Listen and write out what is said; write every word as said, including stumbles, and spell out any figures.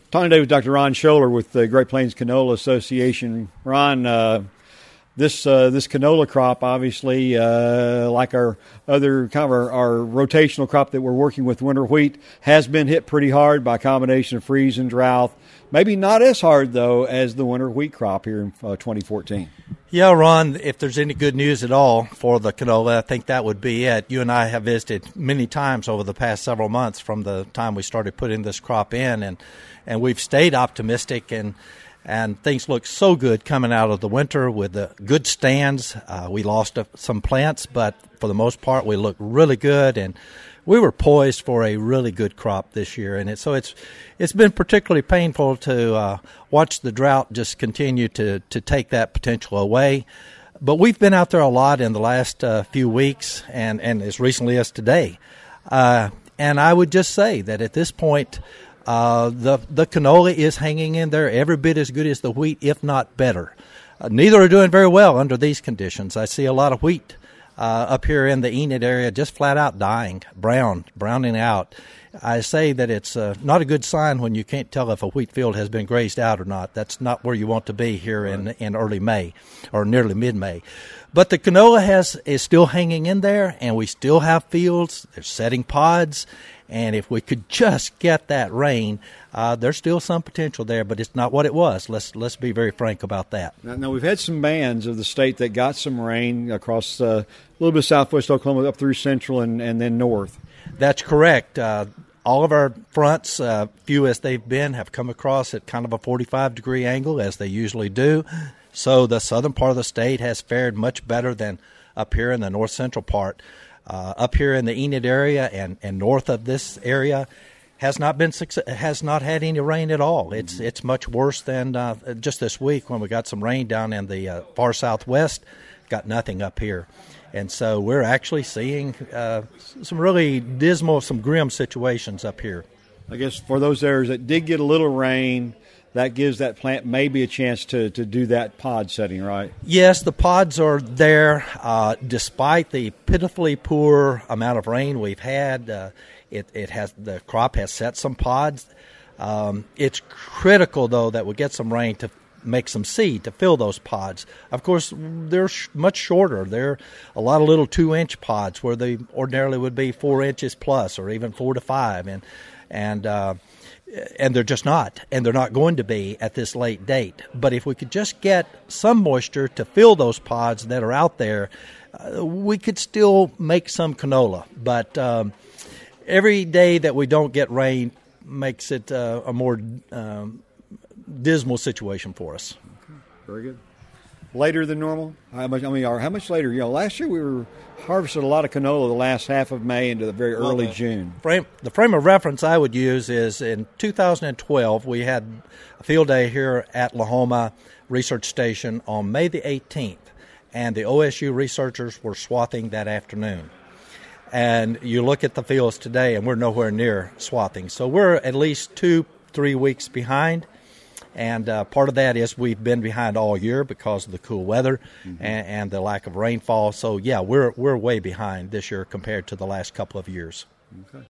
Talking today with Doctor Ron Scholler with the Great Plains Canola Association. Ron, uh, this uh, this canola crop, obviously, uh, like our other kind of our, our rotational crop that we're working with, winter wheat, has been hit pretty hard by a combination of freeze and drought. Maybe not as hard, though, as the winter wheat crop here in uh, twenty fourteen. Yeah, Ron, if there's any good news at all for the canola, I think that would be it. You and I have visited many times over the past several months from the time we started putting this crop in, and, and we've stayed optimistic, and and things look so good coming out of the winter with the good stands. Uh, we lost some plants, but for the most part, we look really good, and we were poised for a really good crop this year, and it, so it's it's been particularly painful to uh, watch the drought just continue to, to take that potential away. But we've been out there a lot in the last uh, few weeks, and, and as recently as today. Uh, and I would just say that at this point, uh, the the canola is hanging in there every bit as good as the wheat, if not better. Uh, neither are doing very well under these conditions. I see a lot of wheat Uh, up here in the Enid area, just flat out dying, brown, browning out. I say that it's uh, not a good sign when you can't tell if a wheat field has been grazed out or not. That's not where you want to be here in, in early May or nearly mid-May. But the canola has is still hanging in there, and we still have fields. They're setting pods, and if we could just get that rain, uh, there's still some potential there, but it's not what it was. Let's let's be very frank about that. Now, now we've had some bands of the state that got some rain across uh, a little bit of southwest Oklahoma up through central and, and then north. That's correct. Uh, all of our fronts, uh, few as they've been, have come across at kind of a forty-five degree angle, as they usually do. So the southern part of the state has fared much better than up here in the north central part. Uh, up here in the Enid area and, and north of this area has not been has not had any rain at all. It's it's much worse than uh, just this week when we got some rain down in the uh, far southwest. Got nothing up here, and so we're actually seeing uh, some really dismal, some grim situations up here. I guess for those areas that did get a little rain, that gives that plant maybe a chance to, to do that pod setting, right? Yes, the pods are there. Uh, despite the pitifully poor amount of rain we've had, uh, it, it has the crop has set some pods. Um, it's critical, though, that we get some rain to make some seed to fill those pods. Of course, they're sh- much shorter. They're a lot of little two-inch pods where they ordinarily would be four inches plus or even four to five, and and uh, and they're just not, and they're not going to be at this late date. But if we could just get some moisture to fill those pods that are out there, uh, we could still make some canola. But um, every day that we don't get rain makes it uh, a more um, dismal situation for us. Okay. Very good. Later than normal? How much? I mean, or how much later? You know, last year we were harvested a lot of canola the last half of May into the very well, early the June. Frame, the frame of reference I would use is in two thousand twelve, we had a field day here at Lahoma Research Station on May the eighteenth, and the O S U researchers were swathing that afternoon. And you look at the fields today, and we're nowhere near swathing. So we're at least two, three weeks behind. And uh, part of that is we've been behind all year because of the cool weather mm-hmm. and, and the lack of rainfall. So, yeah, we're we're way behind this year compared to the last couple of years. Okay.